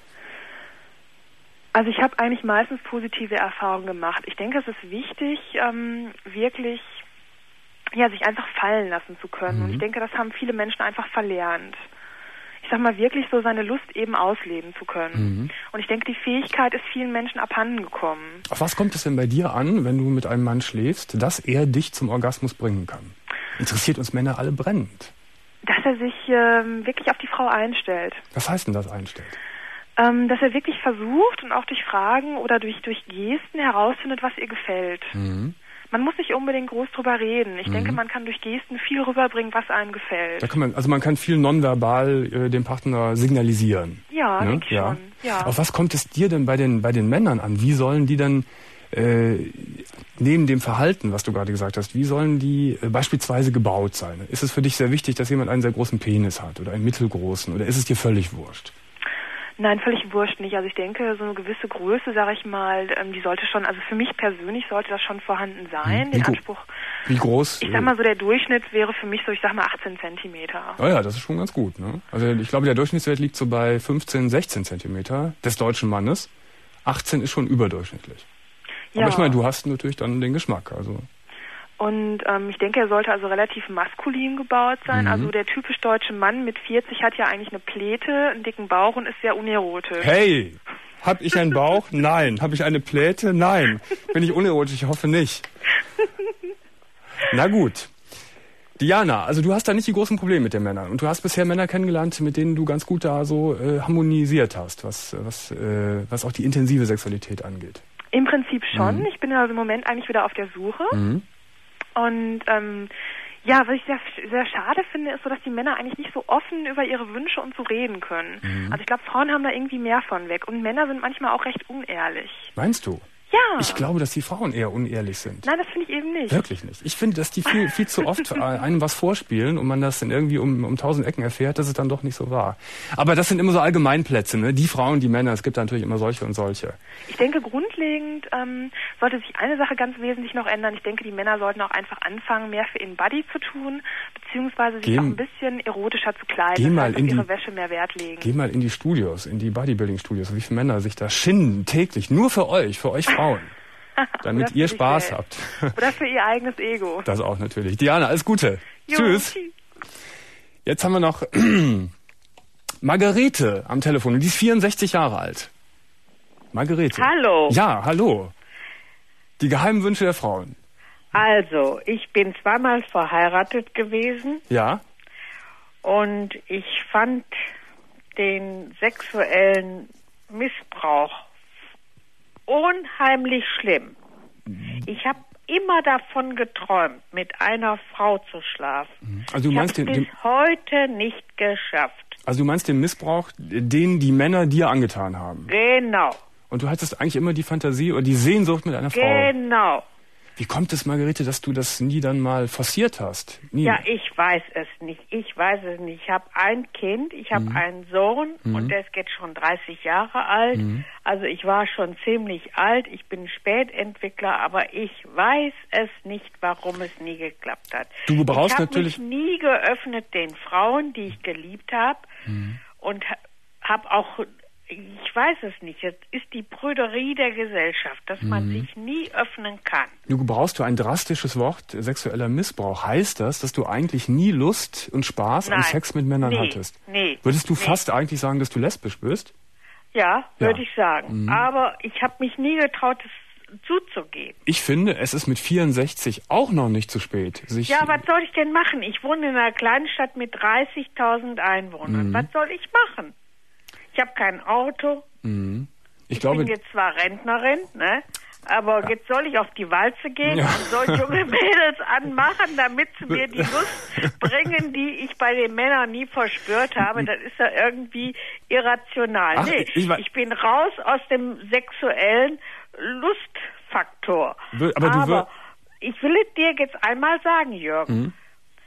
Also ich habe eigentlich meistens positive Erfahrungen gemacht. Ich denke, es ist wichtig, ähm, wirklich ja, sich einfach fallen lassen zu können. Mhm. Und ich denke, das haben viele Menschen einfach verlernt. Ich sag mal, wirklich so seine Lust eben ausleben zu können. Mhm. Und ich denke, die Fähigkeit ist vielen Menschen abhanden gekommen. Auf was kommt es denn bei dir an, wenn du mit einem Mann schläfst, dass er dich zum Orgasmus bringen kann? Interessiert uns Männer alle brennend. Dass er sich ähm, wirklich auf die Frau einstellt. Was heißt denn das einstellt? Ähm, dass er wirklich versucht und auch durch Fragen oder durch, durch Gesten herausfindet, was ihr gefällt. Mhm. Man muss nicht unbedingt groß drüber reden. Ich Mhm. denke, man kann durch Gesten viel rüberbringen, was einem gefällt. Da kann man, also man kann viel nonverbal äh, dem Partner signalisieren. Ja, ne? denke ich ja. schon. Ja. Auf was kommt es dir denn bei den, bei den Männern an? Wie sollen die dann äh, neben dem Verhalten, was du gerade gesagt hast, wie sollen die äh, beispielsweise gebaut sein? Ist es für dich sehr wichtig, dass jemand einen sehr großen Penis hat oder einen mittelgroßen, oder ist es dir völlig wurscht? Nein, völlig wurscht nicht. Also ich denke, so eine gewisse Größe, sage ich mal, ähm, die sollte schon, also für mich persönlich sollte das schon vorhanden sein. Hm. Den Wie gro- Anspruch, Wie groß? ich sag mal so, der Durchschnitt wäre für mich so, ich sag mal achtzehn Zentimeter. Oh ja, das ist schon ganz gut. Ne? Also ich glaube, der Durchschnittswert liegt so bei fünfzehn, sechzehn Zentimeter des deutschen Mannes. achtzehn ist schon überdurchschnittlich. Ja. Aber ich meine, du hast natürlich dann den Geschmack. Also Und ähm, ich denke, er sollte also relativ maskulin gebaut sein. Mhm. Also der typisch deutsche Mann mit vierzig hat ja eigentlich eine Pläte, einen dicken Bauch und ist sehr unerotisch. hey, hab ich einen Bauch? Nein. Hab ich eine Pläte? Nein. Bin ich unerotisch? Ich hoffe nicht. Na gut. Diana, also du hast da nicht die großen Probleme mit den Männern. Und du hast bisher Männer kennengelernt, mit denen du ganz gut da so äh, harmonisiert hast, was, was, äh, was auch die intensive Sexualität angeht. Im Prinzip schon. Mhm. Ich bin also im Moment eigentlich wieder auf der Suche. Mhm. Und ähm, ja, was ich sehr, sehr schade finde, ist so, dass die Männer eigentlich nicht so offen über ihre Wünsche und so reden können. Mhm. Also ich glaube, Frauen haben da irgendwie mehr von weg. Und Männer sind manchmal auch recht unehrlich. Meinst du? Ja. Ich glaube, dass die Frauen eher unehrlich sind. Nein, das finde ich eben nicht. Wirklich nicht. Ich finde, dass die viel, viel zu oft einem was vorspielen und man das dann irgendwie um, um tausend Ecken erfährt, dass es dann doch nicht so war. Aber das sind immer so Allgemeinplätze, ne? Die Frauen, die Männer, es gibt da natürlich immer solche und solche. Ich denke, grundlegend ähm, sollte sich eine Sache ganz wesentlich noch ändern. Ich denke, die Männer sollten auch einfach anfangen, mehr für ihren Body zu tun, beziehungsweise sich Geh, auch ein bisschen erotischer zu kleiden, geh mal das heißt, in auf ihre die, Wäsche mehr Wert legen. Geh mal in die Studios, in die Bodybuilding-Studios, wie viele Männer sich da schinden täglich, nur für euch, für euch Frauen. Damit ihr Spaß habt. Oder für ihr eigenes Ego. Das auch natürlich. Diana, alles Gute. Jo, tschüss. tschüss. Jetzt haben wir noch Margarete am Telefon. Und die ist vierundsechzig Jahre alt. Margarete. Hallo. Ja, hallo. Die geheimen Wünsche der Frauen. Also, ich bin zweimal verheiratet gewesen. Ja. Und ich fand den sexuellen Missbrauch unheimlich schlimm. Ich habe immer davon geträumt, mit einer Frau zu schlafen. Also du meinst ich den, bis den, heute nicht geschafft. Also du meinst den Missbrauch, den die Männer dir angetan haben? Genau. Und du hattest eigentlich immer die Fantasie oder die Sehnsucht mit einer Frau? Genau. Wie kommt es, Margarete, dass du das nie dann mal forciert hast? Nie. Ja, ich weiß es nicht. Ich weiß es nicht. Ich habe ein Kind, ich habe Mhm. einen Sohn Mhm. und der ist jetzt schon dreißig Jahre alt. Mhm. Also ich war schon ziemlich alt. Ich bin Spätentwickler, aber ich weiß es nicht, warum es nie geklappt hat. Du brauchst ich habe natürlich- mich nie geöffnet den Frauen, die ich geliebt habe Mhm. und habe auch... Ich weiß es nicht. Es ist die Prüderie der Gesellschaft, dass man Mhm. sich nie öffnen kann. Du brauchst du ein drastisches Wort, sexueller Missbrauch. Heißt das, dass du eigentlich nie Lust und Spaß Nein. an Sex mit Männern Nee. hattest? Nee. Würdest du Nee. fast eigentlich sagen, dass du lesbisch bist? Ja, Ja. würde ich sagen. Mhm. Aber ich habe mich nie getraut, es zuzugeben. Ich finde, es ist mit vierundsechzig auch noch nicht zu spät. Sich Ja, was soll ich denn machen? Ich wohne in einer Kleinstadt mit dreißigtausend Einwohnern. Mhm. Was soll ich machen? Ich habe kein Auto. Mhm. Ich, Ich glaube, bin jetzt zwar Rentnerin, ne? Aber jetzt soll ich auf die Walze gehen Ja. und soll junge Mädels anmachen, damit sie mir die Lust bringen, die ich bei den Männern nie verspürt habe. Das ist ja irgendwie irrational. Ach, nee, ich wei- ich bin raus aus dem sexuellen Lustfaktor. Wür- aber du wür- ich will es dir jetzt einmal sagen, Jürgen. Mhm.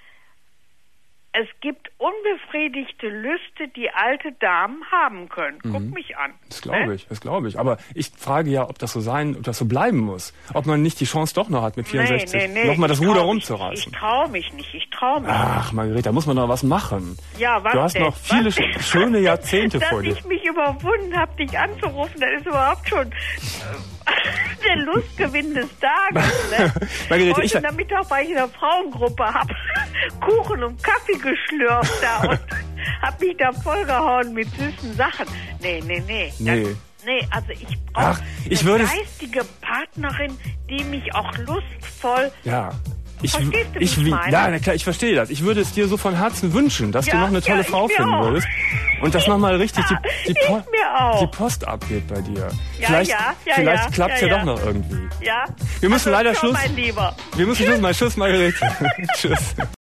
Es gibt unbefriedigte Lüste, die alte Damen haben können. Guck Mhm. mich an. Das glaube ich, das glaube ich. Aber ich frage ja, ob das so sein, ob das so bleiben muss. Ob man nicht die Chance doch noch hat, mit vierundsechzig Nee, nee, nee, nochmal das ich Ruder trau mich rumzureißen. Ich traue mich nicht, ich traue mich Ach, Margarete, da muss man noch was machen. Ja, was Du hast denn? noch viele Was denn? sch- schöne Jahrzehnte Dass vor dir. ich mich überwunden habe, dich anzurufen, das ist überhaupt schon äh, der Lustgewinn des Tages. Ne? Margarete, Heute ich- Nachmittag war ich in einer Frauengruppe, habe Kuchen und Kaffee geschlürft da und habe mich da vollgehauen mit süßen Sachen. Nee, nee, nee. Nee. Das, nee, also ich Ach, brauche ich eine würde es- geistige Partnerin, die mich auch lustvoll... Ja. Ich, Verstehst du, wie ich, ich wie- meine? ja, na klar, ich verstehe das. Ich würde es dir so von Herzen wünschen, dass Ja, du noch eine tolle ja, ich Frau mir finden auch. würdest und dass nochmal richtig die, die, Ich Po- mir auch. die Post abgeht bei dir. Ja, vielleicht ja, ja, vielleicht ja, klappt es ja, ja, ja. doch noch irgendwie. Ja? Wir müssen also, leider ciao, Schluss. mein Lieber. Wir müssen Schluss machen. Tschüss, Margarete. Tschüss.